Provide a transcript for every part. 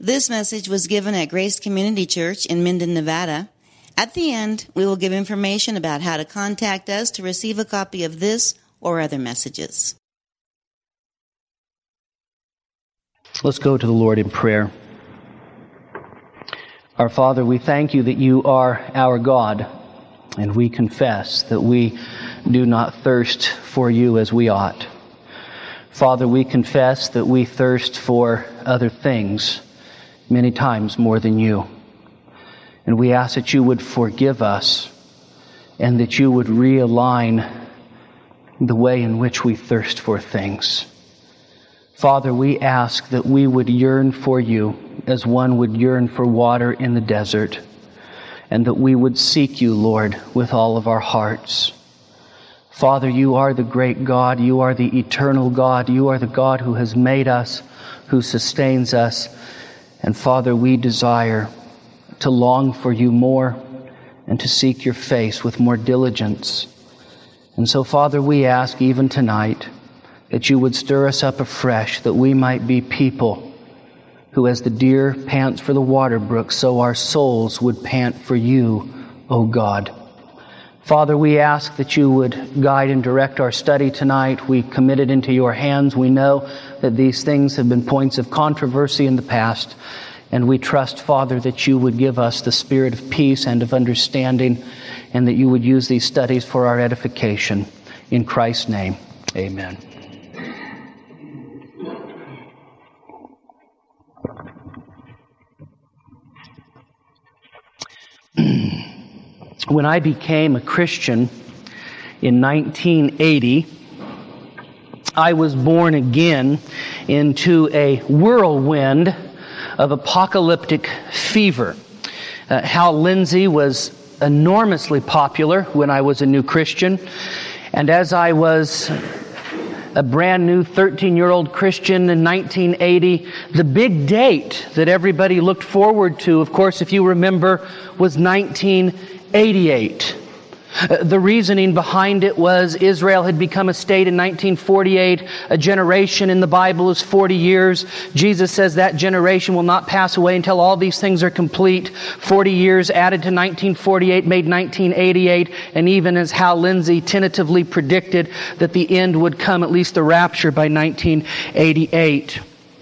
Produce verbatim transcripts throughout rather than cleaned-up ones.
This message was given at Grace Community Church in Minden, Nevada. At the end, we will give information about how to contact us to receive a copy of this or other messages. Let's go to the Lord in prayer. Our Father, we thank you that you are our God, and we confess that we do not thirst for you as we ought. Father, we confess that we thirst for other things many times more than you. And we ask that you would forgive us and that you would realign the way in which we thirst for things. Father, we ask that we would yearn for you as one would yearn for water in the desert, and that we would seek you, Lord, with all of our hearts. Father, you are the great God. You are the eternal God. You are the God who has made us, who sustains us. And Father, we desire to long for you more and to seek your face with more diligence. And so, Father, we ask even tonight that you would stir us up afresh, that we might be people who, as the deer pants for the water brook, so our souls would pant for you, O God. Father, we ask that you would guide and direct our study tonight. We commit it into your hands. We know that these things have been points of controversy in the past, and we trust, Father, that you would give us the spirit of peace and of understanding, and that you would use these studies for our edification. In Christ's name, amen. When I became a Christian in nineteen eighty, I was born again into a whirlwind of apocalyptic fever. Uh, Hal Lindsey was enormously popular when I was a new Christian, and as I was a brand new thirteen-year-old Christian in nineteen eighty, the big date that everybody looked forward to, of course, if you remember, was nineteen eighty-eight. Uh, the reasoning behind it was Israel had become a state in nineteen forty-eight. A generation in the Bible is forty years. Jesus says that generation will not pass away until all these things are complete. forty years added to nineteen forty-eight made nineteen eighty-eight. And even as Hal Lindsey tentatively predicted that the end would come, at least the rapture, by nineteen eighty-eight.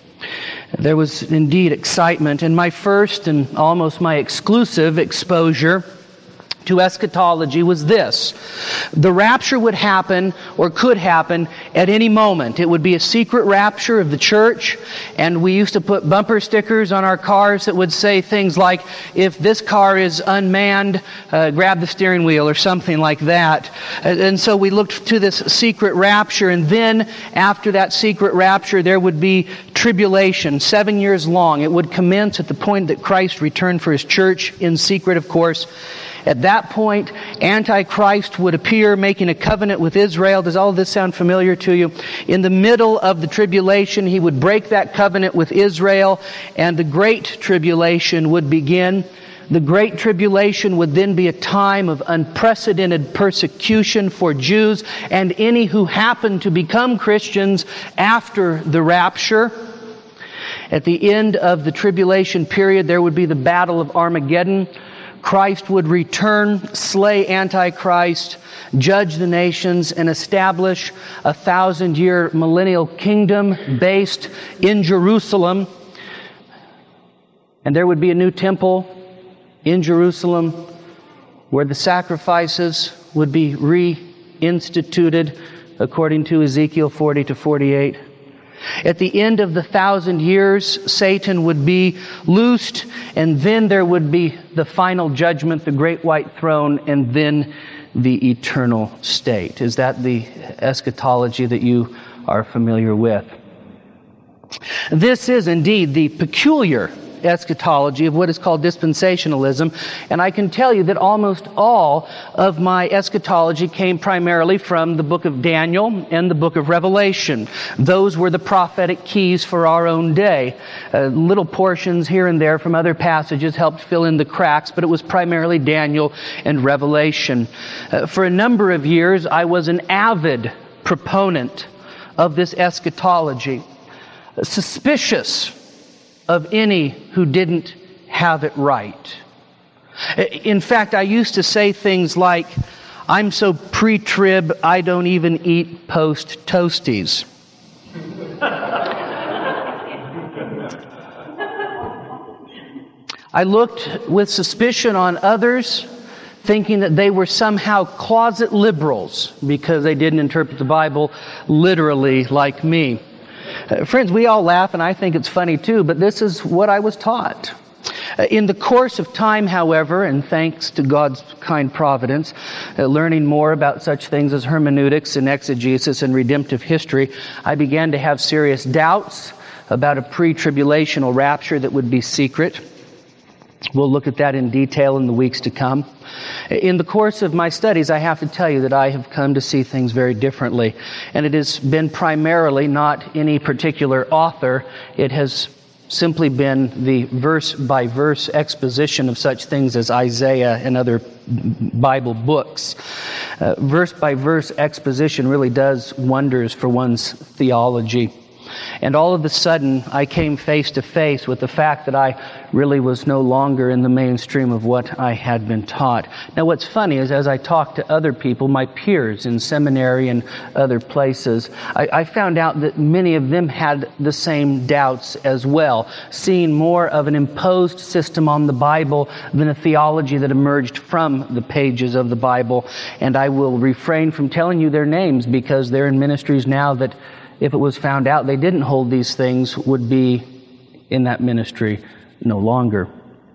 There was indeed excitement. And my first and almost my exclusive exposure to eschatology was this. The rapture would happen, or could happen, at any moment. It would be a secret rapture of the church, and we used to put bumper stickers on our cars that would say things like, if this car is unmanned, uh, grab the steering wheel, or something like that. And so we looked to this secret rapture, and then after that secret rapture, there would be tribulation, seven years long. It would commence at the point that Christ returned for His church, in secret, of course. At that point, Antichrist would appear, making a covenant with Israel. Does all of this sound familiar to you? In the middle of the tribulation, he would break that covenant with Israel, and the Great Tribulation would begin. The Great Tribulation would then be a time of unprecedented persecution for Jews and any who happen to become Christians after the rapture. At the end of the tribulation period, there would be the Battle of Armageddon. Christ would return, slay Antichrist, judge the nations, and establish a thousand-year millennial kingdom based in Jerusalem. And there would be a new temple in Jerusalem where the sacrifices would be reinstituted according to Ezekiel forty to forty-eight. At the end of the thousand years, Satan would be loosed, and then there would be the final judgment, the great white throne, and then the eternal state. Is that the eschatology that you are familiar with? This is indeed the peculiar eschatology of what is called dispensationalism, and I can tell you that almost all of my eschatology came primarily from the book of Daniel and the book of Revelation. Those were the prophetic keys for our own day. Uh, little portions here and there from other passages helped fill in the cracks, but it was primarily Daniel and Revelation. Uh, for a number of years, I was an avid proponent of this eschatology, suspicious of any who didn't have it right. In fact, I used to say things like, I'm so pre-trib, I don't even eat post-toasties. I looked with suspicion on others, thinking that they were somehow closet liberals because they didn't interpret the Bible literally like me. Uh, friends, we all laugh, and I think it's funny too, but this is what I was taught. Uh, in the course of time, however, and thanks to God's kind providence, uh, learning more about such things as hermeneutics and exegesis and redemptive history, I began to have serious doubts about a pre-tribulational rapture that would be secret. We'll look at that in detail in the weeks to come. In the course of my studies, I have to tell you that I have come to see things very differently. And it has been primarily not any particular author. It has simply been the verse-by-verse exposition of such things as Isaiah and other Bible books. Uh, verse-by-verse exposition really does wonders for one's theology. And all of a sudden, I came face to face with the fact that I really was no longer in the mainstream of what I had been taught. Now, what's funny is as I talked to other people, my peers in seminary and other places, I, I found out that many of them had the same doubts as well, seeing more of an imposed system on the Bible than a theology that emerged from the pages of the Bible. And I will refrain from telling you their names because they're in ministries now that if it was found out they didn't hold these things, would be in that ministry no longer.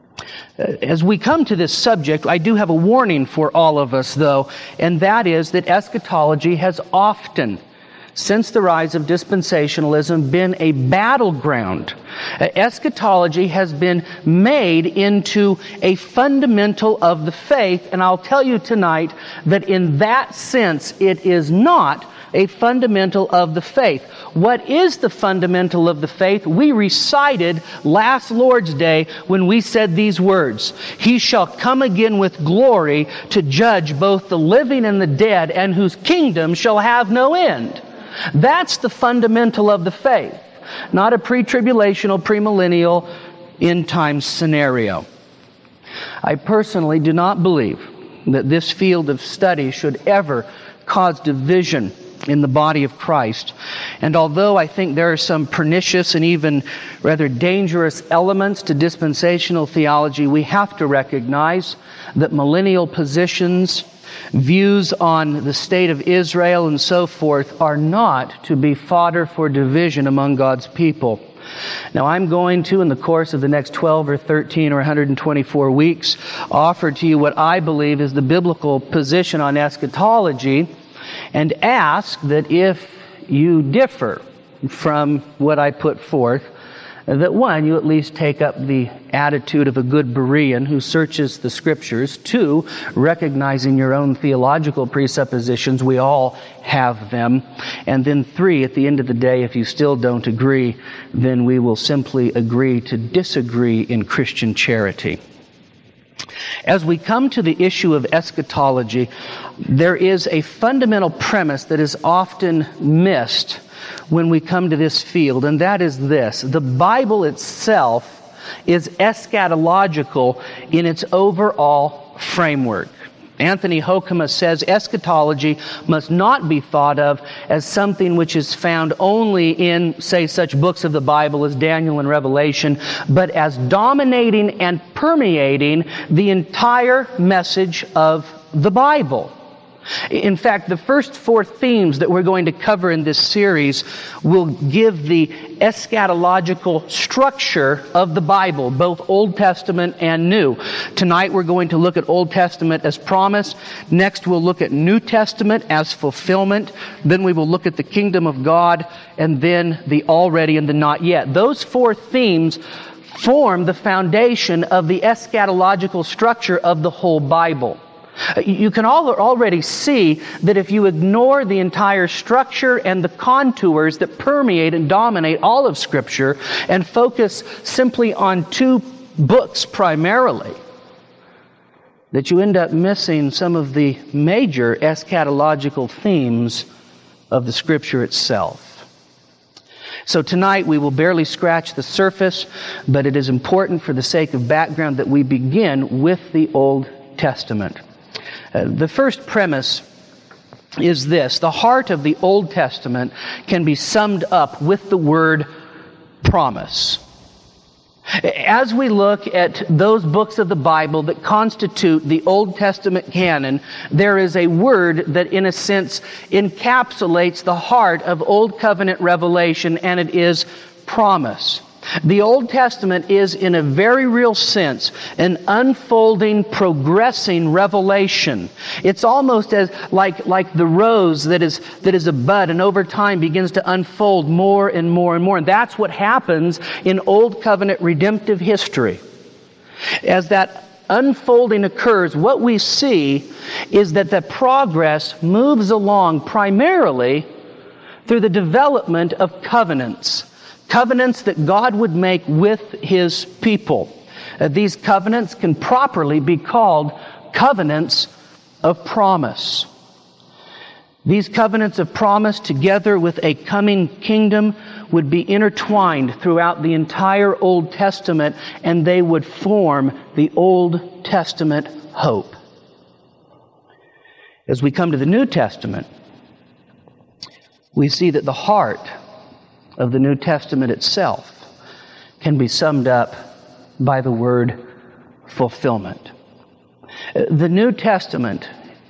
As we come to this subject, I do have a warning for all of us, though, and that is that eschatology has often, since the rise of dispensationalism, been a battleground. Eschatology has been made into a fundamental of the faith, and I'll tell you tonight that in that sense it is not a fundamental of the faith. What is the fundamental of the faith? We recited last Lord's Day when we said these words, He shall come again with glory to judge both the living and the dead, and whose kingdom shall have no end. That's the fundamental of the faith, not a pre-tribulational, premillennial, end-time scenario. I personally do not believe that this field of study should ever cause division in the body of Christ. And although I think there are some pernicious and even rather dangerous elements to dispensational theology, we have to recognize that millennial positions, views on the state of Israel and so forth are not to be fodder for division among God's people. Now, I'm going to, in the course of the next twelve or thirteen or one hundred twenty-four weeks, offer to you what I believe is the biblical position on eschatology, and ask that if you differ from what I put forth, that one, you at least take up the attitude of a good Berean who searches the Scriptures. Two, recognizing your own theological presuppositions, we all have them. And then three, at the end of the day, if you still don't agree, then we will simply agree to disagree in Christian charity. As we come to the issue of eschatology, there is a fundamental premise that is often missed when we come to this field, and that is this. The Bible itself is eschatological in its overall framework. Anthony Hoekema says eschatology must not be thought of as something which is found only in, say, such books of the Bible as Daniel and Revelation, but as dominating and permeating the entire message of the Bible. In fact, the first four themes that we're going to cover in this series will give the eschatological structure of the Bible, both Old Testament and New. Tonight we're going to look at Old Testament as promise. Next we'll look at New Testament as fulfillment. Then we will look at the kingdom of God, and then the already and the not yet. Those four themes form the foundation of the eschatological structure of the whole Bible. You can all already see that if you ignore the entire structure and the contours that permeate and dominate all of Scripture and focus simply on two books primarily, that you end up missing some of the major eschatological themes of the Scripture itself. So tonight we will barely scratch the surface, but it is important for the sake of background that we begin with the Old Testament. Uh, the first premise is this: the heart of the Old Testament can be summed up with the word promise. As we look at those books of the Bible that constitute the Old Testament canon, there is a word that in a sense encapsulates the heart of Old Covenant revelation, and it is promise. The Old Testament is, in a very real sense, an unfolding, progressing revelation. It's almost as like like the rose that is that is a bud, and over time begins to unfold more and more and more. And that's what happens in Old Covenant redemptive history. As that unfolding occurs, what we see is that the progress moves along primarily through the development of covenants. Covenants that God would make with His people. Uh, these covenants can properly be called covenants of promise. These covenants of promise, together with a coming kingdom, would be intertwined throughout the entire Old Testament, and they would form the Old Testament hope. As we come to the New Testament, we see that the heart of the New Testament itself can be summed up by the word fulfillment. The New Testament,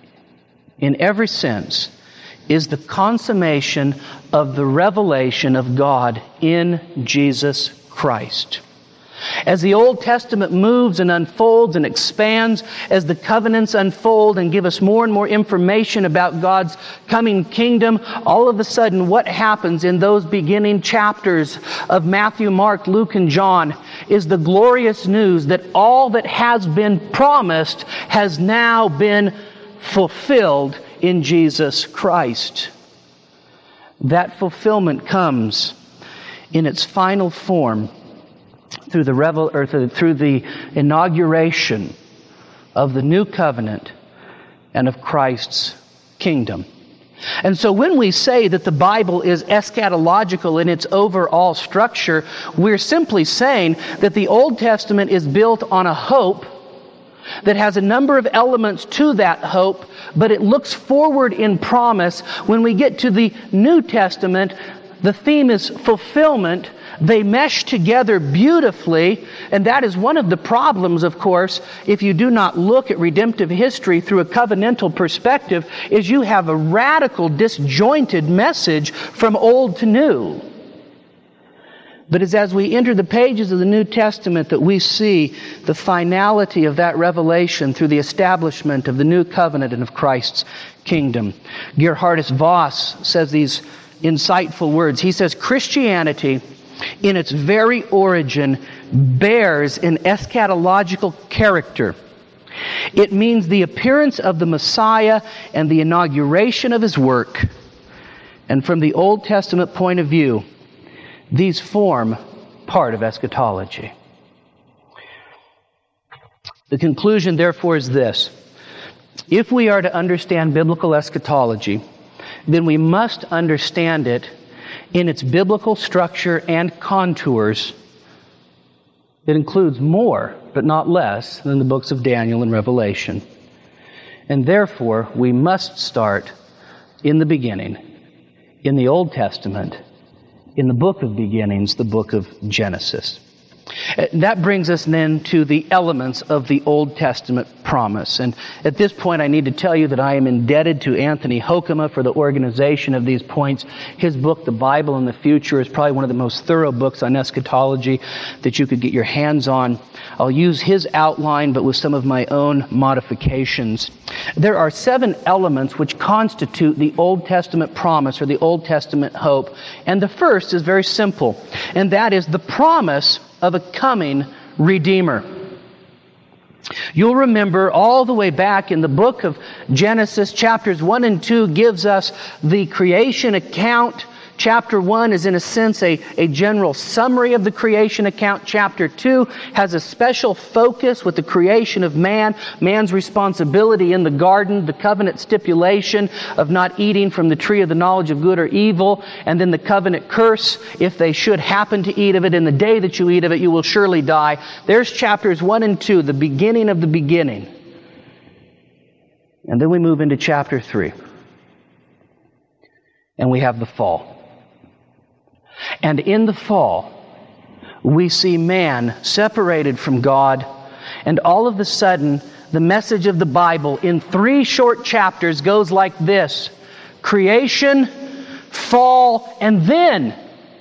in every sense, is the consummation of the revelation of God in Jesus Christ. As the Old Testament moves and unfolds and expands, as the covenants unfold and give us more and more information about God's coming kingdom, all of a sudden what happens in those beginning chapters of Matthew, Mark, Luke, and John is the glorious news that all that has been promised has now been fulfilled in Jesus Christ. That fulfillment comes in its final form through the revel or through the inauguration of the new covenant and of Christ's kingdom. And so when we say that the Bible is eschatological in its overall structure, we're simply saying that the Old Testament is built on a hope that has a number of elements to that hope, but it looks forward in promise. When we get to the New Testament, the theme is fulfillment. They mesh together beautifully, and that is one of the problems, of course, if you do not look at redemptive history through a covenantal perspective, is you have a radical, disjointed message from old to new. But it's as we enter the pages of the New Testament that we see the finality of that revelation through the establishment of the new covenant and of Christ's kingdom. Gerhardus Voss says these insightful words. He says, Christianity, in its very origin, bears an eschatological character. It means the appearance of the Messiah and the inauguration of His work. And from the Old Testament point of view, these form part of eschatology. The conclusion, therefore, is this. If we are to understand biblical eschatology, then we must understand it in its biblical structure and contours. It includes more, but not less, than the books of Daniel and Revelation. And therefore, we must start in the beginning, in the Old Testament, in the book of beginnings, the book of Genesis. That brings us then to the elements of the Old Testament promise. And at this point, I need to tell you that I am indebted to Anthony Hoekema for the organization of these points. His book, The Bible in the Future, is probably one of the most thorough books on eschatology that you could get your hands on. I'll use his outline, but with some of my own modifications. There are seven elements which constitute the Old Testament promise or the Old Testament hope. And the first is very simple, and that is the promise of a coming Redeemer. You'll remember all the way back in the book of Genesis, chapters one and two gives us the creation account, Chapter one is in a sense a, a general summary of the creation account. Chapter two has a special focus with the creation of man, man's responsibility in the garden, the covenant stipulation of not eating from the tree of the knowledge of good or evil, and then the covenant curse, if they should happen to eat of it, in the day that you eat of it, you will surely die. There's chapters one and two, the beginning of the beginning. And then we move into chapter three. And we have the fall. And in the fall, we see man separated from God, and all of a sudden, the message of the Bible in three short chapters goes like this: creation, fall, and then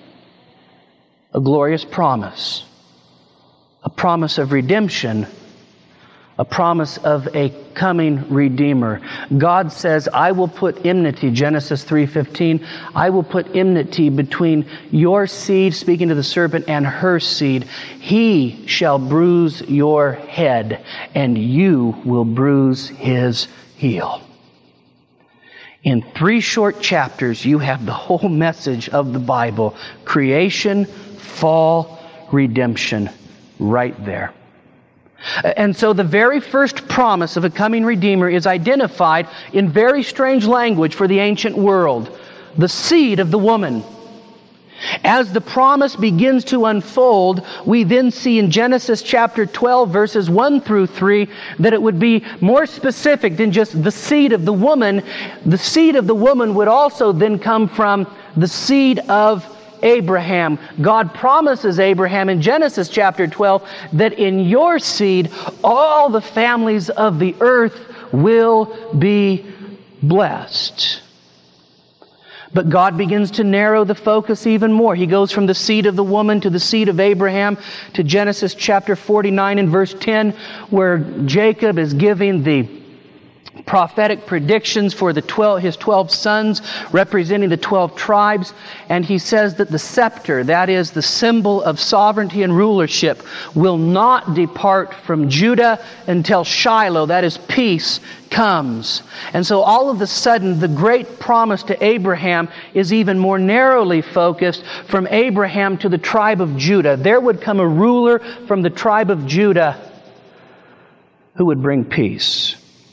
a glorious promise. A promise of redemption. A promise of a coming Redeemer. God says, I will put enmity, Genesis three fifteen, I will put enmity between your seed, speaking to the serpent, and her seed. He shall bruise your head, and you will bruise his heel. In three short chapters, you have the whole message of the Bible. Creation, fall, redemption, right there. And so the very first promise of a coming Redeemer is identified in very strange language for the ancient world. The seed of the woman. As the promise begins to unfold, we then see in Genesis chapter twelve, verses one through three, that it would be more specific than just the seed of the woman. The seed of the woman would also then come from the seed of Abraham. God promises Abraham in Genesis chapter twelve that in your seed all the families of the earth will be blessed. But God begins to narrow the focus even more. He goes from the seed of the woman to the seed of Abraham to Genesis chapter forty-nine and verse ten, where Jacob is giving the prophetic predictions for the twelve, his twelve sons, representing the twelve tribes. And he says that the scepter, that is the symbol of sovereignty and rulership, will not depart from Judah until Shiloh, that is peace, comes. And so all of a sudden, the great promise to Abraham is even more narrowly focused from Abraham to the tribe of Judah. There would come a ruler from the tribe of Judah who would bring peace.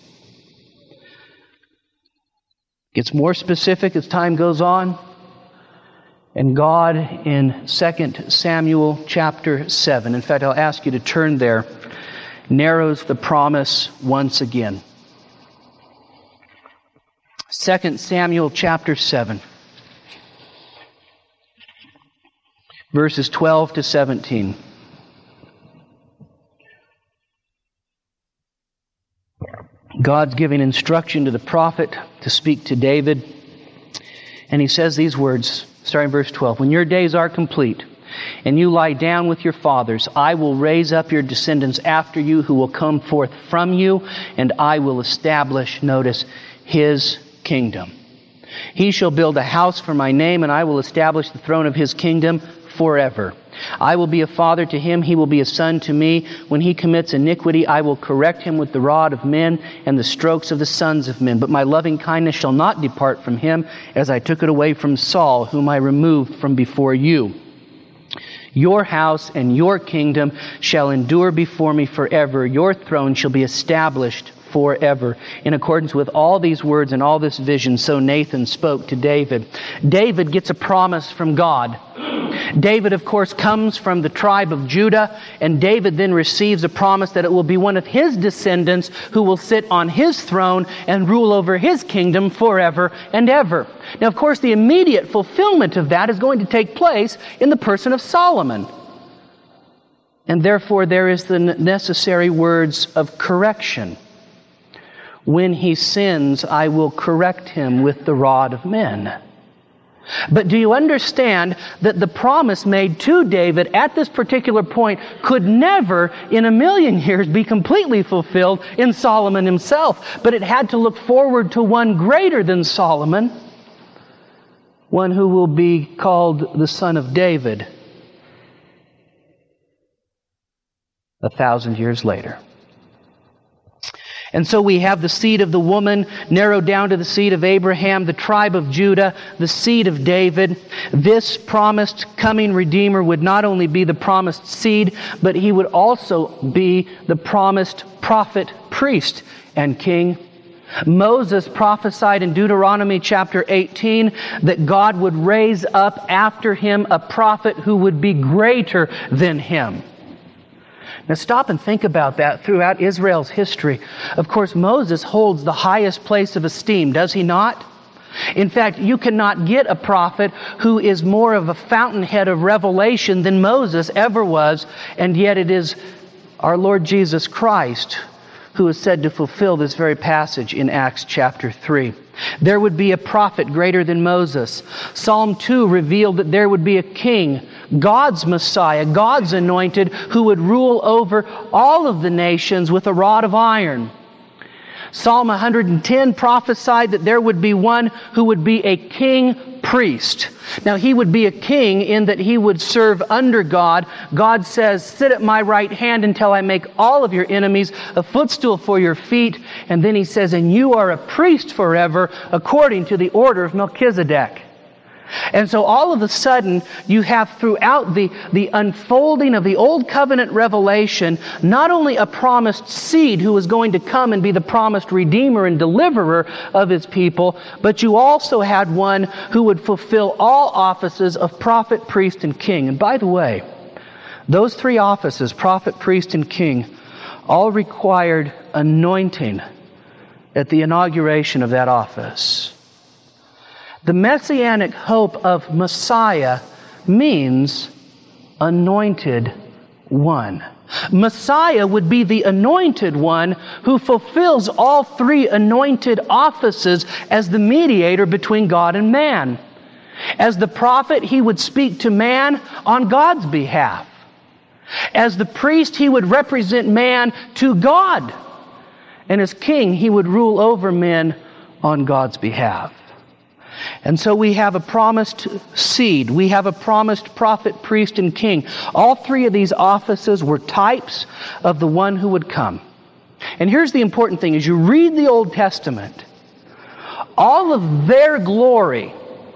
Gets more specific as time goes on. And God in Second Samuel chapter seven, in fact, I'll ask you to turn there, narrows the promise once again. Second Samuel chapter seven, verses twelve to seventeen. God's giving instruction to the prophet to speak to David. And he says these words, starting verse twelve. When your days are complete, and you lie down with your fathers, I will raise up your descendants after you who will come forth from you, and I will establish, notice, his kingdom. He shall build a house for my name, and I will establish the throne of his kingdom forever. I will be a father to him, he will be a son to me. When he commits iniquity, I will correct him with the rod of men and the strokes of the sons of men. But my loving kindness shall not depart from him, as I took it away from Saul, whom I removed from before you. Your house and your kingdom shall endure before me forever. Your throne shall be established forever. In accordance with all these words and all this vision, so Nathan spoke to David. David gets a promise from God. David, of course, comes from the tribe of Judah, and David then receives a promise that it will be one of his descendants who will sit on his throne and rule over his kingdom forever and ever. Now, of course, the immediate fulfillment of that is going to take place in the person of Solomon. And therefore, there is the necessary words of correction. When he sins, I will correct him with the rod of men. But do you understand that the promise made to David at this particular point could never in a million years be completely fulfilled in Solomon himself? But it had to look forward to one greater than Solomon, one who will be called the Son of David a thousand years later. And so we have the seed of the woman narrowed down to the seed of Abraham, the tribe of Judah, the seed of David. This promised coming Redeemer would not only be the promised seed, but he would also be the promised prophet, priest, and king. Moses prophesied in Deuteronomy chapter eighteen that God would raise up after him a prophet who would be greater than him. Now stop and think about that throughout Israel's history. Of course, Moses holds the highest place of esteem, does he not? In fact, you cannot get a prophet who is more of a fountainhead of revelation than Moses ever was, and yet it is our Lord Jesus Christ who is said to fulfill this very passage in Acts chapter three. There would be a prophet greater than Moses. Psalm two revealed that there would be a king, God's Messiah, God's anointed, who would rule over all of the nations with a rod of iron. Psalm one hundred ten prophesied that there would be one who would be a king priest. Now, he would be a king in that he would serve under God. God says, "Sit at my right hand until I make all of your enemies a footstool for your feet." And then he says, "And you are a priest forever according to the order of Melchizedek." And so all of a sudden, you have throughout the, the unfolding of the Old Covenant revelation, not only a promised seed who is going to come and be the promised Redeemer and Deliverer of His people, but you also had one who would fulfill all offices of prophet, priest, and king. And by the way, those three offices, prophet, priest, and king, all required anointing at the inauguration of that office. The messianic hope of Messiah means anointed one. Messiah would be the anointed one who fulfills all three anointed offices as the mediator between God and man. As the prophet, he would speak to man on God's behalf. As the priest, he would represent man to God. And as king, he would rule over men on God's behalf. And so we have a promised seed. We have a promised prophet, priest, and king. All three of these offices were types of the one who would come. And here's the important thing. As you read the Old Testament, all of their glory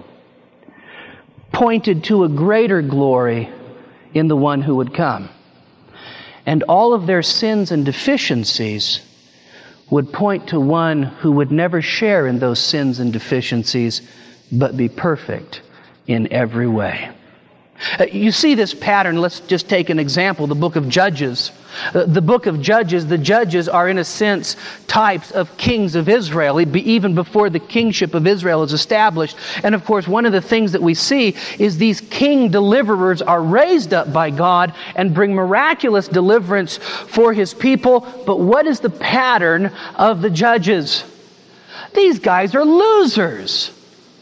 pointed to a greater glory in the one who would come. And all of their sins and deficiencies would point to one who would never share in those sins and deficiencies, but be perfect in every way. Uh, you see this pattern. Let's just take an example, the book of Judges. Uh, the book of Judges, the judges are in a sense types of kings of Israel, even before the kingship of Israel is established. And of course, one of the things that we see is these king deliverers are raised up by God and bring miraculous deliverance for His people. But what is the pattern of the judges? These guys are losers.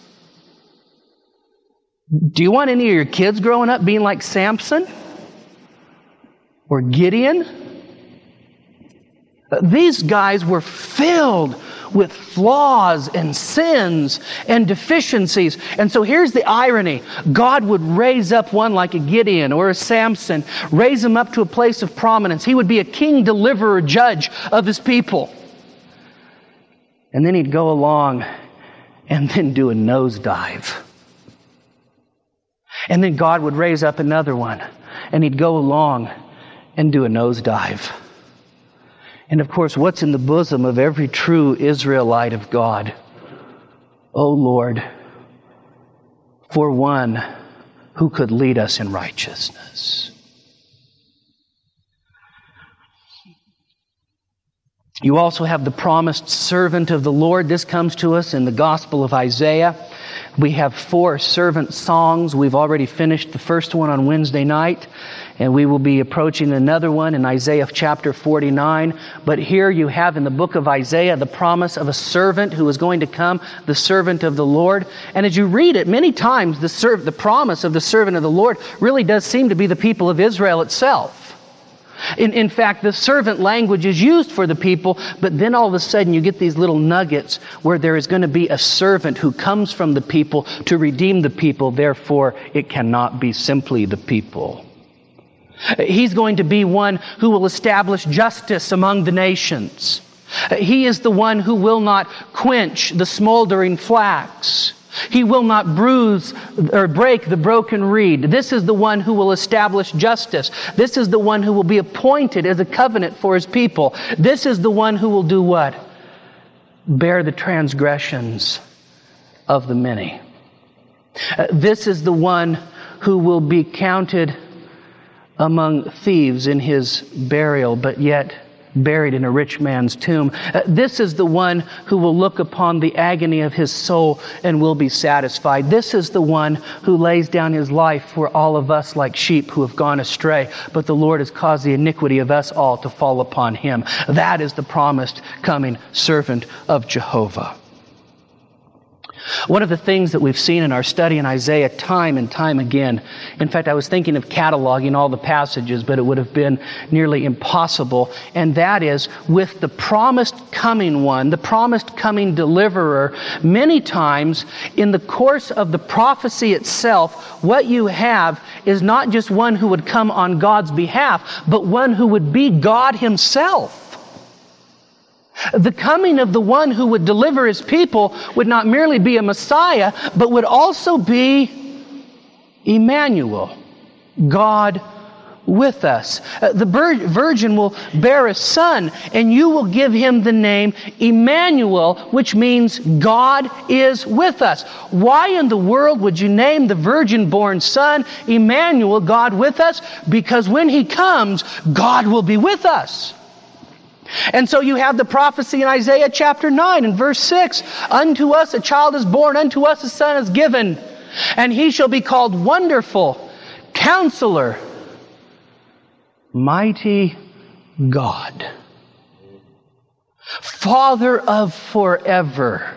Do you want any of your kids growing up being like Samson? Or Gideon? These guys were filled with flaws and sins and deficiencies. And so here's the irony. God would raise up one like a Gideon or a Samson, raise him up to a place of prominence. He would be a king, deliverer, judge of His people. And then he'd go along and then do a nosedive. And then God would raise up another one, and he'd go along and do a nosedive. And of course, what's in the bosom of every true Israelite of God? Oh Lord, for one who could lead us in righteousness. You also have the promised servant of the Lord. This comes to us in the Gospel of Isaiah. We have four servant songs. We've already finished the first one on Wednesday night, and we will be approaching another one in Isaiah chapter forty-nine. But here you have in the book of Isaiah the promise of a servant who is going to come, the servant of the Lord. And as you read it, many times the, serv- the promise of the servant of the Lord really does seem to be the people of Israel itself. In, in fact, the servant language is used for the people, but then all of a sudden you get these little nuggets where there is going to be a servant who comes from the people to redeem the people. Therefore, it cannot be simply the people. He's going to be one who will establish justice among the nations. He is the one who will not quench the smoldering flax. He will not bruise or break the broken reed. This is the one who will establish justice. This is the one who will be appointed as a covenant for His people. This is the one who will do what? Bear the transgressions of the many. Uh, this is the one who will be counted among thieves in His burial, but yet buried in a rich man's tomb. Uh, this is the one who will look upon the agony of his soul and will be satisfied. This is the one who lays down His life for all of us like sheep who have gone astray, but the Lord has caused the iniquity of us all to fall upon Him. That is the promised coming servant of Jehovah. One of the things that we've seen in our study in Isaiah time and time again, in fact, I was thinking of cataloging all the passages, but it would have been nearly impossible, and that is with the promised coming one, the promised coming deliverer, many times in the course of the prophecy itself, what you have is not just one who would come on God's behalf, but one who would be God Himself. The coming of the one who would deliver His people would not merely be a Messiah, but would also be Emmanuel, God with us. Uh, the virgin will bear a son, and you will give him the name Emmanuel, which means God is with us. Why in the world would you name the virgin-born son Emmanuel, God with us? Because when He comes, God will be with us. And so you have the prophecy in Isaiah chapter nine and verse six. Unto us a child is born, unto us a son is given, and He shall be called Wonderful, Counselor, Mighty God, Father of forever.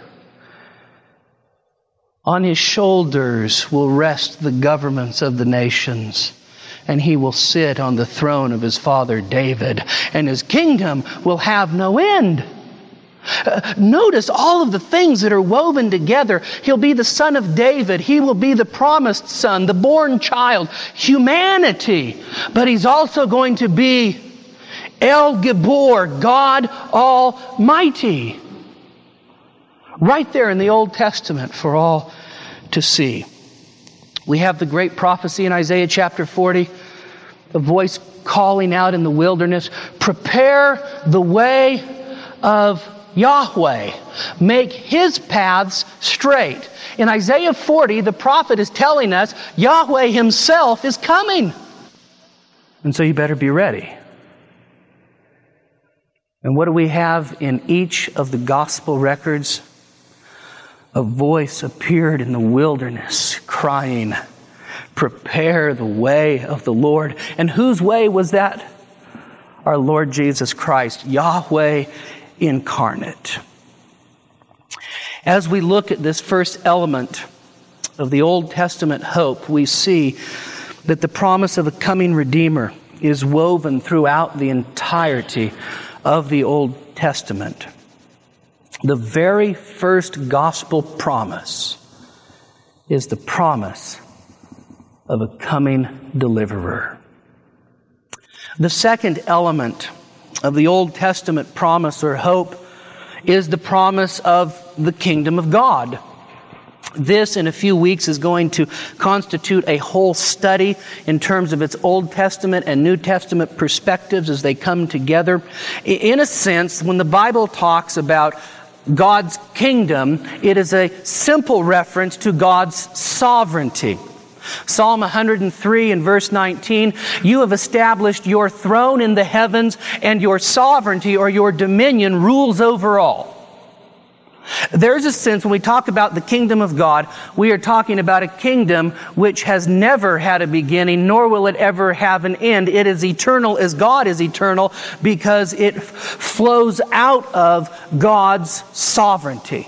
On His shoulders will rest the governments of the nations, and He will sit on the throne of His father David, and His kingdom will have no end. Uh, notice all of the things that are woven together. He'll be the son of David. He will be the promised son, the born child, humanity. But He's also going to be El Gibor, God Almighty. Right there in the Old Testament for all to see. We have the great prophecy in Isaiah chapter forty, a voice calling out in the wilderness, prepare the way of Yahweh. Make His paths straight. In Isaiah forty, the prophet is telling us Yahweh Himself is coming. And so you better be ready. And what do we have in each of the gospel records? A voice appeared in the wilderness crying, prepare the way of the Lord. And whose way was that? Our Lord Jesus Christ, Yahweh incarnate. As we look at this first element of the Old Testament hope, we see that the promise of a coming Redeemer is woven throughout the entirety of the Old Testament. The very first gospel promise is the promise of a coming deliverer. The second element of the Old Testament promise or hope is the promise of the kingdom of God. This, in a few weeks, is going to constitute a whole study in terms of its Old Testament and New Testament perspectives as they come together. In a sense, when the Bible talks about God's kingdom, it is a simple reference to God's sovereignty. Psalm one hundred three and verse nineteen, you have established your throne in the heavens, and your sovereignty or your dominion rules over all. There's a sense when we talk about the kingdom of God, we are talking about a kingdom which has never had a beginning, nor will it ever have an end. It is eternal as God is eternal because it f- flows out of God's sovereignty.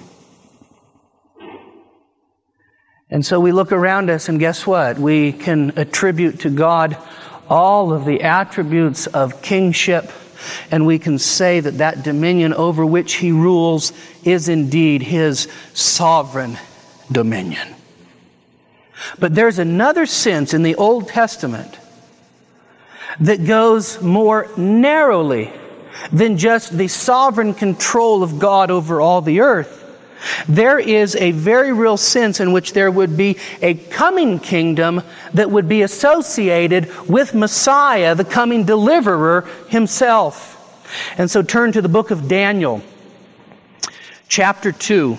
And so we look around us and guess what? We can attribute to God all of the attributes of kingship, and we can say that that dominion over which He rules is indeed His sovereign dominion. But there's another sense in the Old Testament that goes more narrowly than just the sovereign control of God over all the earth. There is a very real sense in which there would be a coming kingdom that would be associated with Messiah, the coming deliverer himself. And so turn to the book of Daniel, chapter two.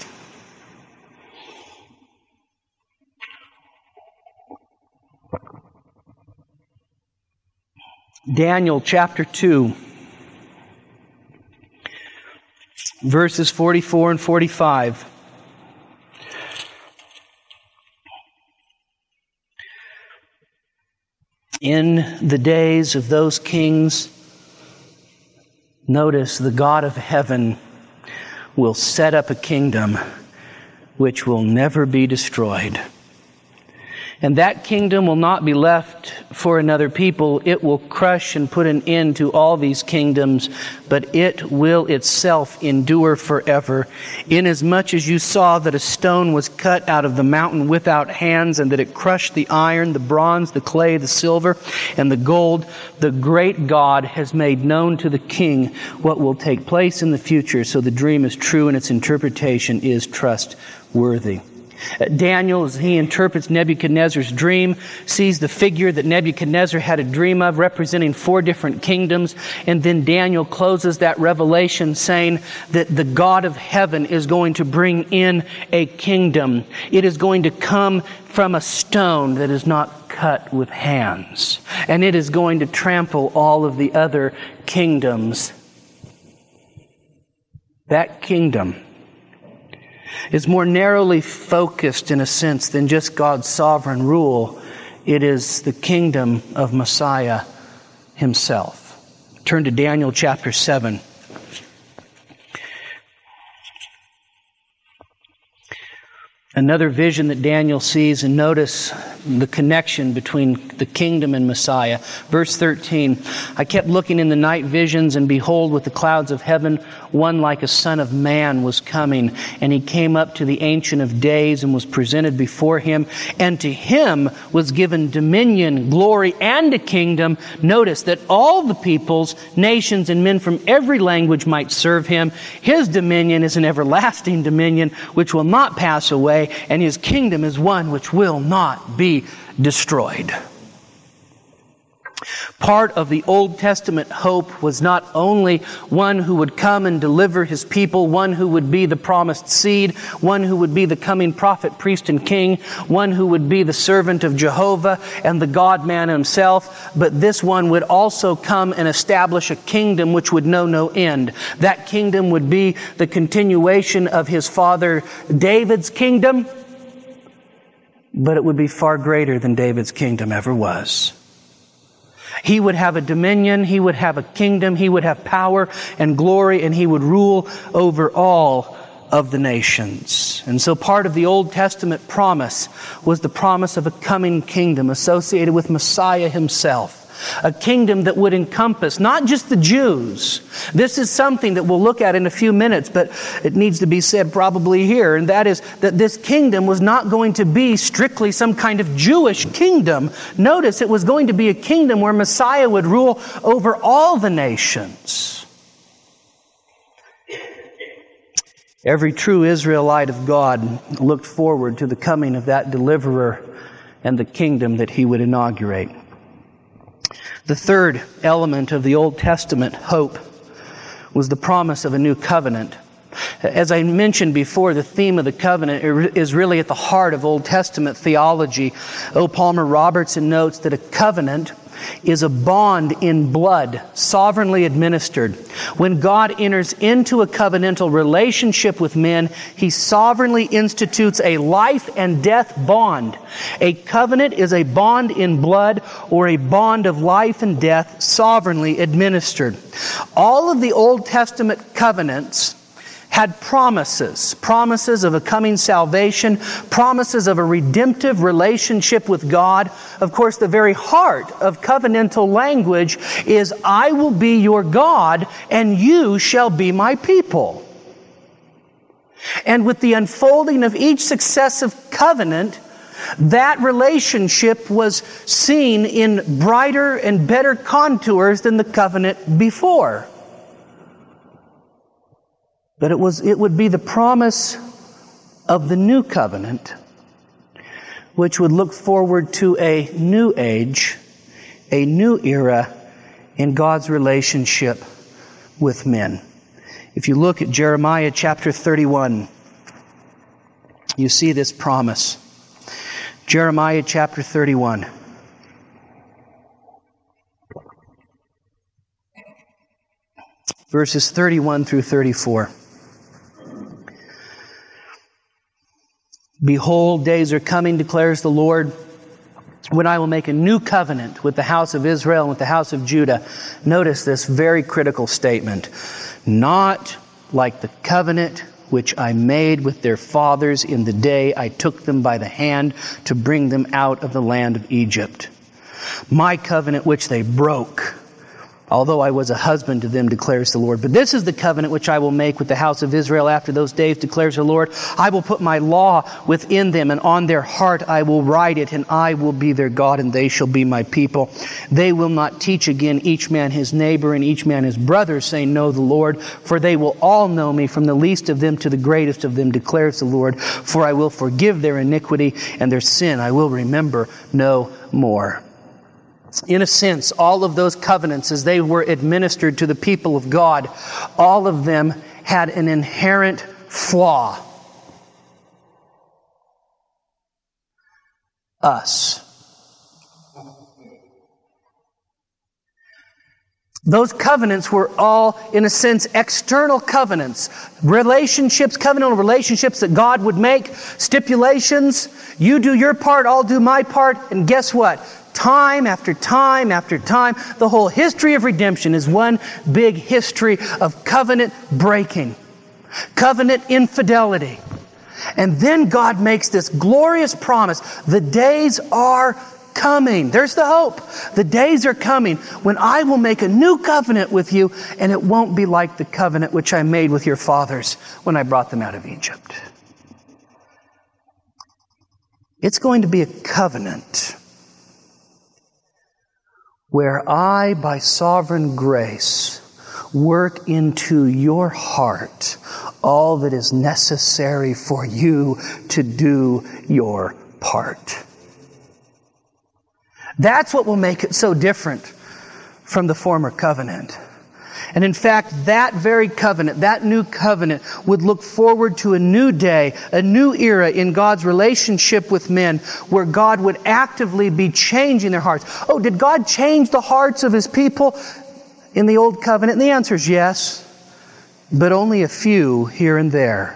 Daniel chapter two. Verses forty-four and forty-five. In the days of those kings, notice the God of heaven will set up a kingdom which will never be destroyed. And that kingdom will not be left for another people. It will crush and put an end to all these kingdoms, but it will itself endure forever. Inasmuch as you saw that a stone was cut out of the mountain without hands, and that it crushed the iron, the bronze, the clay, the silver, and the gold, the great God has made known to the king what will take place in the future. So the dream is true and its interpretation is trustworthy. Daniel, as he interprets Nebuchadnezzar's dream, sees the figure that Nebuchadnezzar had a dream of representing four different kingdoms. And then Daniel closes that revelation saying that the God of heaven is going to bring in a kingdom. It is going to come from a stone that is not cut with hands. And it is going to trample all of the other kingdoms. That kingdom is more narrowly focused in a sense than just God's sovereign rule. It is the kingdom of Messiah himself. Turn to Daniel chapter seven. Another vision that Daniel sees, and notice the connection between the kingdom and Messiah. Verse thirteen, I kept looking in the night visions, and behold, with the clouds of heaven, one like a son of man was coming. And he came up to the Ancient of Days and was presented before him. And to him was given dominion, glory, and a kingdom. Notice that all the peoples, nations, and men from every language might serve him. His dominion is an everlasting dominion which will not pass away, and his kingdom is one which will not be destroyed. Part of the Old Testament hope was not only one who would come and deliver his people, one who would be the promised seed, one who would be the coming prophet, priest, and king, one who would be the servant of Jehovah and the God-man himself, but this one would also come and establish a kingdom which would know no end. That kingdom would be the continuation of his father David's kingdom, but it would be far greater than David's kingdom ever was. He would have a dominion, he would have a kingdom, he would have power and glory, and he would rule over all of the nations. And so part of the Old Testament promise was the promise of a coming kingdom associated with Messiah himself. A kingdom that would encompass not just the Jews. This is something that we'll look at in a few minutes, but it needs to be said probably here. And that is that this kingdom was not going to be strictly some kind of Jewish kingdom. Notice it was going to be a kingdom where Messiah would rule over all the nations. Every true Israelite of God looked forward to the coming of that deliverer and the kingdom that he would inaugurate. The third element of the Old Testament hope was the promise of a new covenant. As I mentioned before, the theme of the covenant is really at the heart of Old Testament theology. O. Palmer Robertson notes that a covenant is a bond in blood, sovereignly administered. When God enters into a covenantal relationship with men, He sovereignly institutes a life and death bond. A covenant is a bond in blood or a bond of life and death sovereignly administered. All of the Old Testament covenants had promises, promises of a coming salvation, promises of a redemptive relationship with God. Of course, the very heart of covenantal language is, I will be your God and you shall be my people. And with the unfolding of each successive covenant, that relationship was seen in brighter and better contours than the covenant before. But it was, it would be the promise of the new covenant, which would look forward to a new age, a new era in God's relationship with men. If you look at Jeremiah chapter thirty-one, you see this promise. Jeremiah chapter thirty-one. Verses thirty-one through thirty-four. Behold, days are coming, declares the Lord, when I will make a new covenant with the house of Israel and with the house of Judah. Notice this very critical statement. Not like the covenant which I made with their fathers in the day I took them by the hand to bring them out of the land of Egypt. My covenant which they broke, although I was a husband to them, declares the Lord. But this is the covenant which I will make with the house of Israel after those days, declares the Lord. I will put my law within them, and on their heart I will write it, and I will be their God, and they shall be my people. They will not teach again each man his neighbor and each man his brother, saying, Know the Lord, for they will all know me, from the least of them to the greatest of them, declares the Lord. For I will forgive their iniquity, and their sin I will remember no more. In a sense, all of those covenants, as they were administered to the people of God, all of them had an inherent flaw. Us. Those covenants were all, in a sense, external covenants. Relationships, covenantal relationships that God would make, stipulations. You do your part, I'll do my part, and guess what? Time after time after time, the whole history of redemption is one big history of covenant breaking, covenant infidelity. And then God makes this glorious promise. The days are coming. There's the hope. The days are coming when I will make a new covenant with you, and it won't be like the covenant which I made with your fathers when I brought them out of Egypt. It's going to be a covenant where I, by sovereign grace, work into your heart all that is necessary for you to do your part. That's what will make it so different from the former covenant. And in fact, that very covenant, that new covenant, would look forward to a new day, a new era in God's relationship with men, where God would actively be changing their hearts. Oh, did God change the hearts of His people in the old covenant? And the answer is yes, but only a few here and there.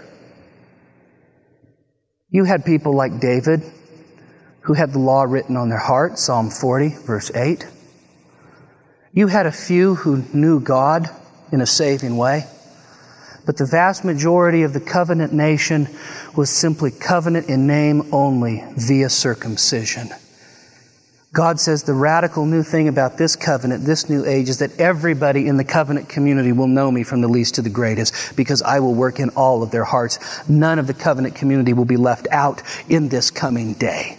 You had people like David, who had the law written on their heart, Psalm forty, verse eight. You had a few who knew God in a saving way. But the vast majority of the covenant nation was simply covenant in name only, via circumcision. God says the radical new thing about this covenant, this new age, is that everybody in the covenant community will know me from the least to the greatest, because I will work in all of their hearts. None of the covenant community will be left out in this coming day.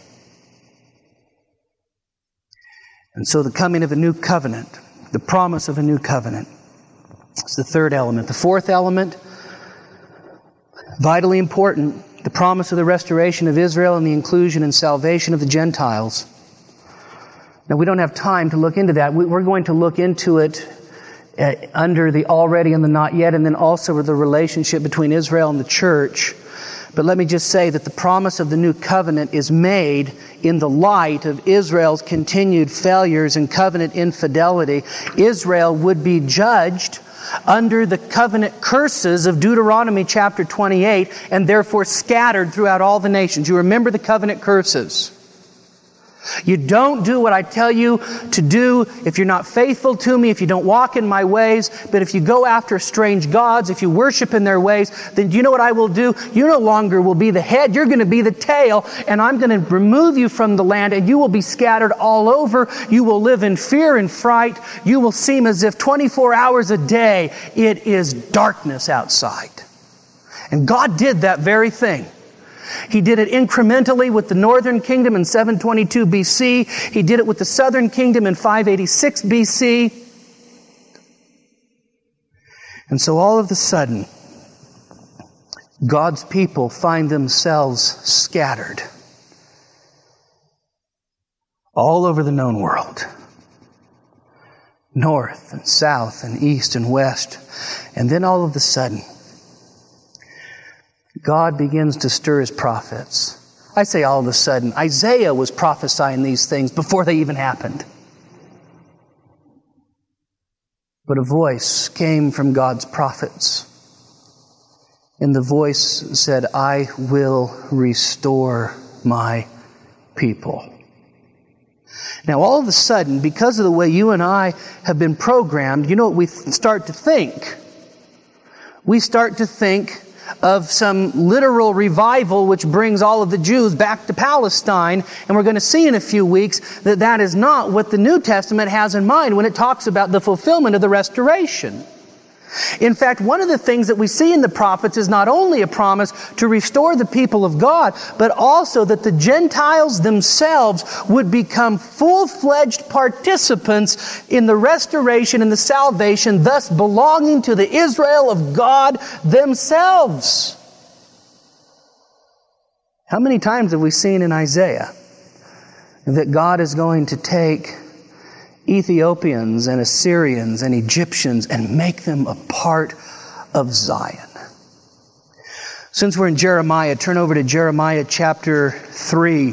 And so the coming of a new covenant, the promise of a new covenant, is the third element. The fourth element, vitally important, the promise of the restoration of Israel and the inclusion and salvation of the Gentiles. Now, we don't have time to look into that. We're going to look into it uh, under the already and the not yet, and then also with the relationship between Israel and the church. But let me just say that the promise of the new covenant is made in the light of Israel's continued failures and covenant infidelity. Israel would be judged under the covenant curses of Deuteronomy chapter twenty-eight, and therefore scattered throughout all the nations. You remember the covenant curses. You don't do what I tell you to do if you're not faithful to me, if you don't walk in my ways. But if you go after strange gods, if you worship in their ways, then do you know what I will do? You no longer will be the head, you're going to be the tail, and I'm going to remove you from the land, and you will be scattered all over. You will live in fear and fright. You will seem as if twenty-four hours a day it is darkness outside. And God did that very thing. He did it incrementally with the northern kingdom in seven twenty-two B C. He did it with the southern kingdom in five eighty-six B C. And so all of a sudden, God's people find themselves scattered all over the known world. North and south and east and west. And then all of a sudden, God begins to stir His prophets. I say all of a sudden, Isaiah was prophesying these things before they even happened. But a voice came from God's prophets. And the voice said, I will restore my people. Now, all of a sudden, because of the way you and I have been programmed, you know what we start to think? We start to think of some literal revival which brings all of the Jews back to Palestine. And we're going to see in a few weeks that that is not what the New Testament has in mind when it talks about the fulfillment of the restoration. In fact, one of the things that we see in the prophets is not only a promise to restore the people of God, but also that the Gentiles themselves would become full-fledged participants in the restoration and the salvation, thus belonging to the Israel of God themselves. How many times have we seen in Isaiah that God is going to take Ethiopians and Assyrians and Egyptians and make them a part of Zion? Since we're in Jeremiah, turn over to Jeremiah chapter three.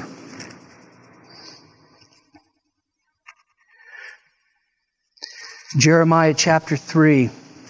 Jeremiah chapter three.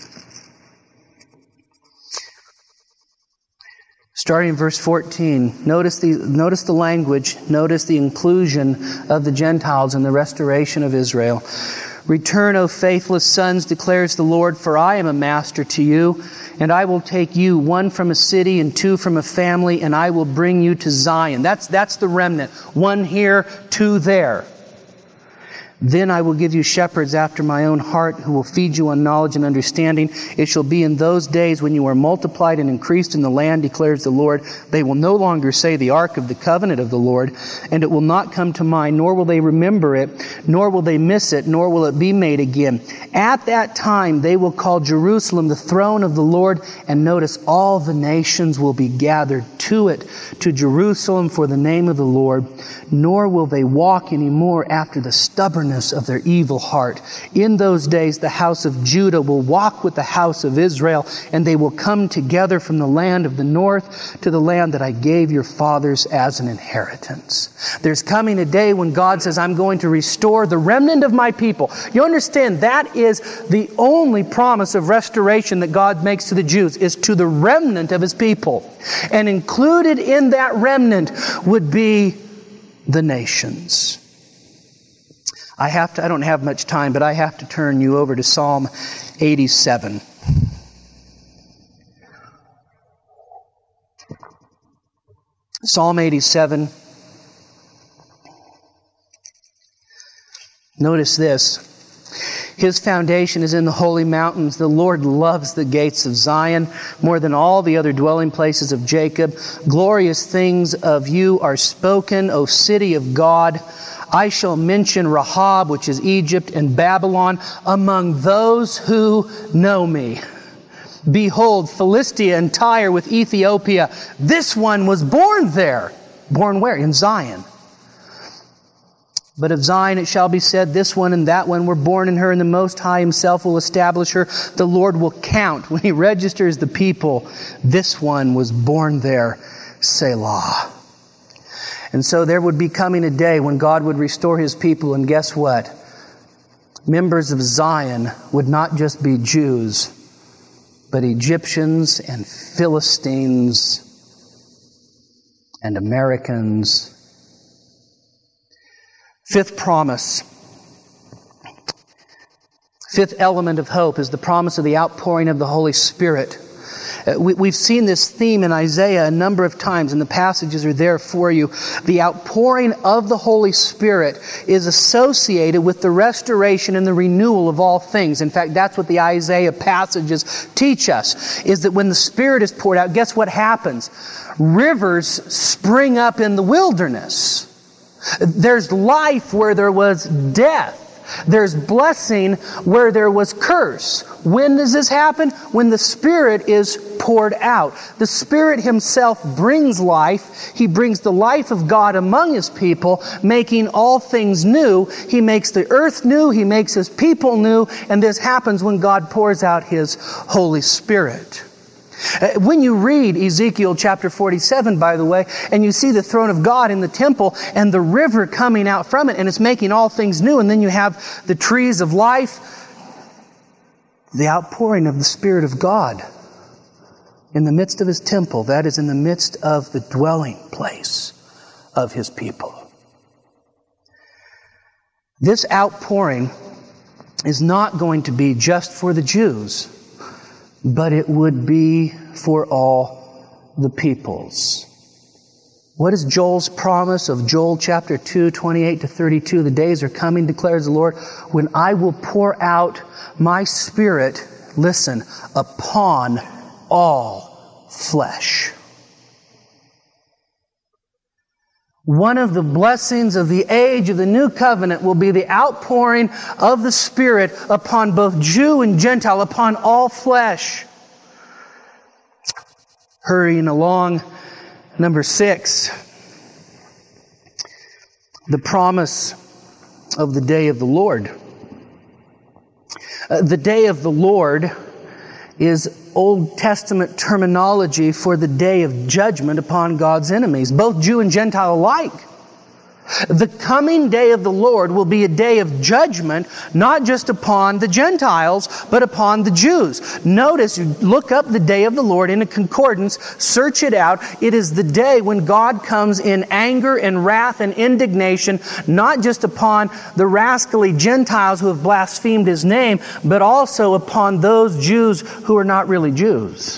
Starting in verse fourteen, notice the, notice the language, notice the inclusion of the Gentiles in the restoration of Israel. Return, O faithless sons, declares the Lord, for I am a master to you, and I will take you, one from a city and two from a family, and I will bring you to Zion. That's, that's the remnant. One here, two there. Then I will give you shepherds after my own heart, who will feed you on knowledge and understanding. It shall be in those days when you are multiplied and increased in the land, declares the Lord. They will no longer say the ark of the covenant of the Lord, and it will not come to mind, nor will they remember it, nor will they miss it, nor will it be made again. At that time they will call Jerusalem the throne of the Lord, and notice all the nations will be gathered to it, to Jerusalem for the name of the Lord, nor will they walk any more after the stubbornness of their evil heart. In those days the house of Judah will walk with the house of Israel, and they will come together from the land of the north to the land that I gave your fathers as an inheritance. There's coming a day when God says, I'm going to restore the remnant of my people. You understand, that is the only promise of restoration that God makes to the Jews, is to the remnant of His people. And included in that remnant would be the nations. I have to, I don't have much time, but I have to turn you over to Psalm eighty-seven. Psalm eighty-seven. Notice this. His foundation is in the holy mountains. The Lord loves the gates of Zion more than all the other dwelling places of Jacob. Glorious things of you are spoken, O city of God. I shall mention Rahab, which is Egypt, and Babylon among those who know me. Behold, Philistia and Tyre with Ethiopia. This one was born there. Born where? In Zion. But of Zion it shall be said, this one and that one were born in her, and the Most High Himself will establish her. The Lord will count when He registers the people. This one was born there. Selah. And so there would be coming a day when God would restore His people, and guess what? Members of Zion would not just be Jews, but Egyptians and Philistines and Americans. Fifth promise, fifth element of hope is the promise of the outpouring of the Holy Spirit. Uh, we, we've seen this theme in Isaiah a number of times, and the passages are there for you. The outpouring of the Holy Spirit is associated with the restoration and the renewal of all things. In fact, that's what the Isaiah passages teach us, is that when the Spirit is poured out, guess what happens? Rivers spring up in the wilderness. There's life where there was death. There's blessing where there was curse. When does this happen? When the Spirit is poured out. The Spirit Himself brings life. He brings the life of God among His people, making all things new. He makes the earth new. He makes His people new. And this happens when God pours out His Holy Spirit. When you read Ezekiel chapter forty-seven, by the way, and you see the throne of God in the temple and the river coming out from it, and it's making all things new, and then you have the trees of life, the outpouring of the Spirit of God in the midst of His temple, that is in the midst of the dwelling place of His people. This outpouring is not going to be just for the Jews, but it would be for all the peoples. What is Joel's promise of Joel chapter two, twenty-eight to thirty-two? The days are coming, declares the Lord, when I will pour out my Spirit, listen, upon all flesh. One of the blessings of the age of the new covenant will be the outpouring of the Spirit upon both Jew and Gentile, upon all flesh. Hurrying along, number six, the promise of the day of the Lord. Uh, the day of the Lord is Old Testament terminology for the day of judgment upon God's enemies, both Jew and Gentile alike. The coming day of the Lord will be a day of judgment, not just upon the Gentiles, but upon the Jews. Notice, you look up the day of the Lord in a concordance, search it out. It is the day when God comes in anger and wrath and indignation, not just upon the rascally Gentiles who have blasphemed His name, but also upon those Jews who are not really Jews.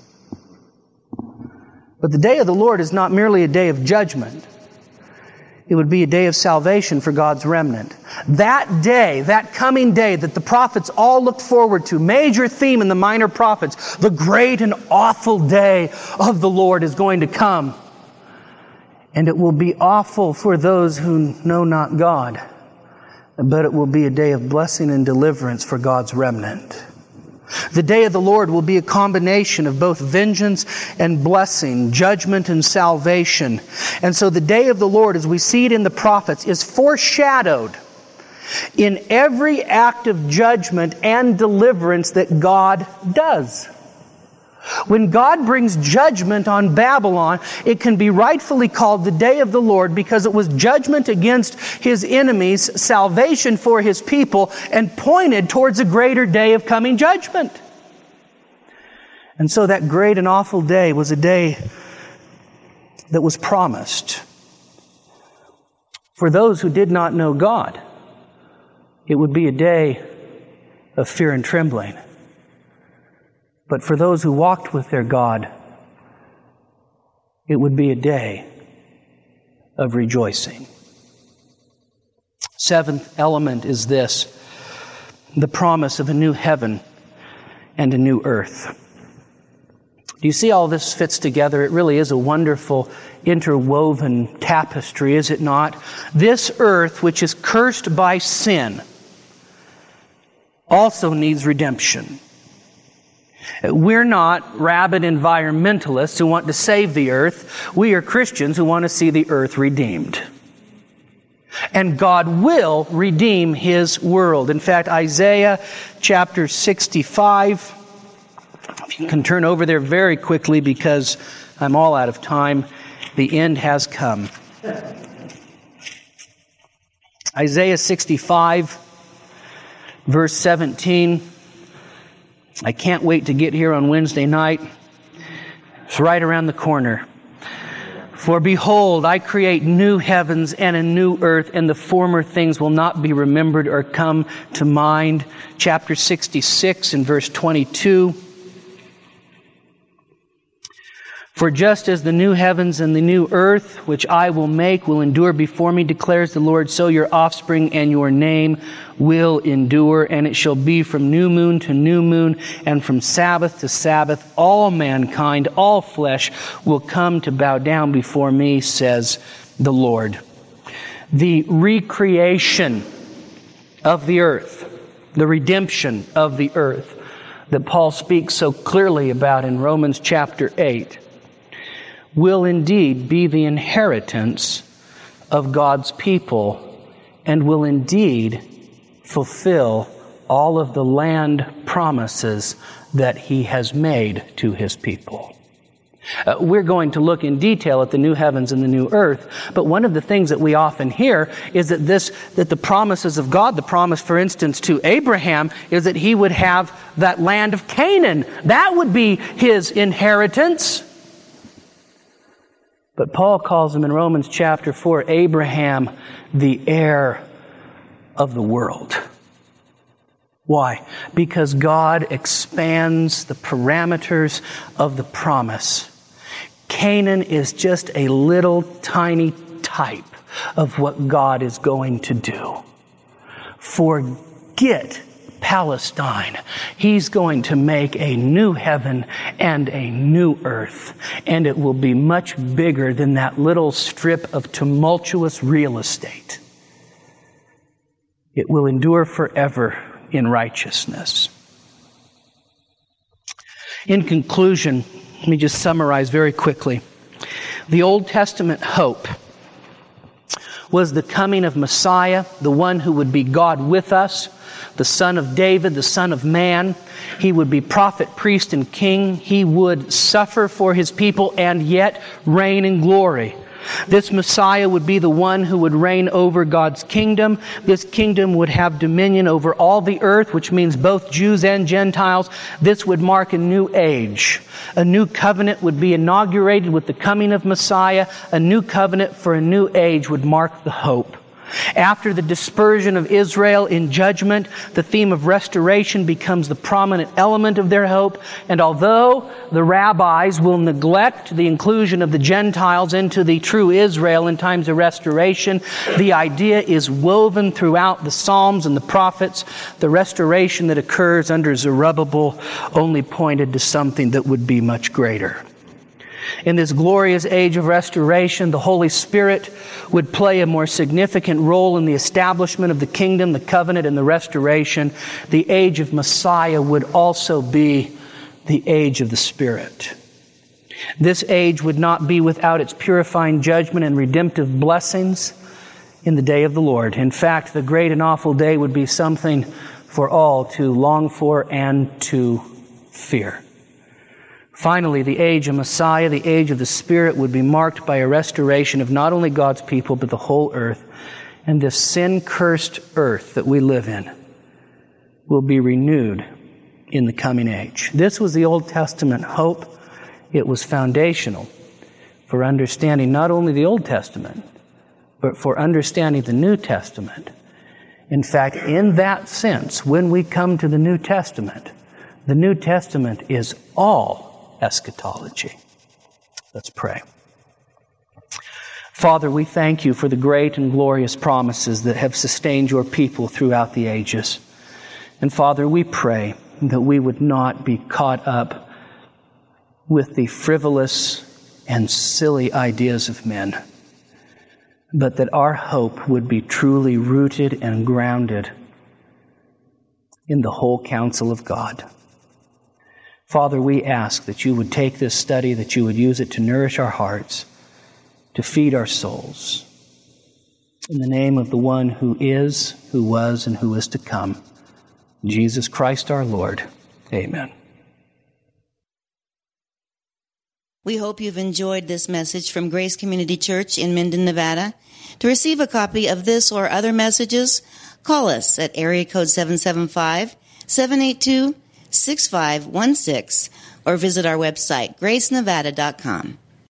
But the day of the Lord is not merely a day of judgment. It would be a day of salvation for God's remnant. That day, that coming day that the prophets all looked forward to, major theme in the minor prophets, the great and awful day of the Lord is going to come. And it will be awful for those who know not God, but it will be a day of blessing and deliverance for God's remnant. The day of the Lord will be a combination of both vengeance and blessing, judgment and salvation. And so the day of the Lord, as we see it in the prophets, is foreshadowed in every act of judgment and deliverance that God does. When God brings judgment on Babylon, it can be rightfully called the day of the Lord because it was judgment against His enemies, salvation for His people, and pointed towards a greater day of coming judgment. And so that great and awful day was a day that was promised. For those who did not know God, it would be a day of fear and trembling. But for those who walked with their God, it would be a day of rejoicing. Seventh element is this, the promise of a new heaven and a new earth. Do you see all this fits together? It really is a wonderful interwoven tapestry, is it not? This earth, which is cursed by sin, also needs redemption. We're not rabid environmentalists who want to save the earth. We are Christians who want to see the earth redeemed. And God will redeem His world. In fact, Isaiah chapter sixty-five, if you can turn over there very quickly because I'm all out of time. The end has come. Isaiah sixty-five, verse seventeen. I can't wait to get here on Wednesday night. It's right around the corner. For behold, I create new heavens and a new earth, and the former things will not be remembered or come to mind. Chapter sixty-six and verse twenty-two. For just as the new heavens and the new earth, which I will make, will endure before me, declares the Lord, so your offspring and your name will endure. And it shall be from new moon to new moon, and from Sabbath to Sabbath, all mankind, all flesh will come to bow down before me, says the Lord. The recreation of the earth, the redemption of the earth, that Paul speaks so clearly about in Romans chapter eight will indeed be the inheritance of God's people and will indeed fulfill all of the land promises that He has made to His people. Uh, we're going to look in detail at the new heavens and the new earth, but one of the things that we often hear is that this, that the promises of God, the promise, for instance, to Abraham, is that he would have that land of Canaan. That would be his inheritance. But Paul calls him in Romans chapter four, Abraham, the heir of the world. Why? Because God expands the parameters of the promise. Canaan is just a little tiny type of what God is going to do. Forget Palestine. He's going to make a new heaven and a new earth. And it will be much bigger than that little strip of tumultuous real estate. It will endure forever in righteousness. In conclusion, let me just summarize very quickly. The Old Testament hope was the coming of Messiah, the one who would be God with us, the Son of David, the Son of Man. He would be prophet, priest, and king. He would suffer for His people and yet reign in glory. This Messiah would be the one who would reign over God's kingdom. This kingdom would have dominion over all the earth, which means both Jews and Gentiles. This would mark a new age. A new covenant would be inaugurated with the coming of Messiah. A new covenant for a new age would mark the hope. After the dispersion of Israel in judgment, the theme of restoration becomes the prominent element of their hope. And although the rabbis will neglect the inclusion of the Gentiles into the true Israel in times of restoration, the idea is woven throughout the Psalms and the prophets. The restoration that occurs under Zerubbabel only pointed to something that would be much greater. In this glorious age of restoration, the Holy Spirit would play a more significant role in the establishment of the kingdom, the covenant, and the restoration. The age of Messiah would also be the age of the Spirit. This age would not be without its purifying judgment and redemptive blessings in the day of the Lord. In fact, the great and awful day would be something for all to long for and to fear. Finally, the age of Messiah, the age of the Spirit, would be marked by a restoration of not only God's people, but the whole earth. And this sin-cursed earth that we live in will be renewed in the coming age. This was the Old Testament hope. It was foundational for understanding not only the Old Testament, but for understanding the New Testament. In fact, in that sense, when we come to the New Testament, the New Testament is all eschatology. Let's pray. Father, we thank You for the great and glorious promises that have sustained Your people throughout the ages. And Father, we pray that we would not be caught up with the frivolous and silly ideas of men, but that our hope would be truly rooted and grounded in the whole counsel of God. Father, we ask that You would take this study, that You would use it to nourish our hearts, to feed our souls. In the name of the one who is, who was, and who is to come, Jesus Christ our Lord. Amen. We hope you've enjoyed this message from Grace Community Church in Minden, Nevada. To receive a copy of this or other messages, call us at area code seven seven five, seven eight two, six five one six or visit our website, grace nevada dot com.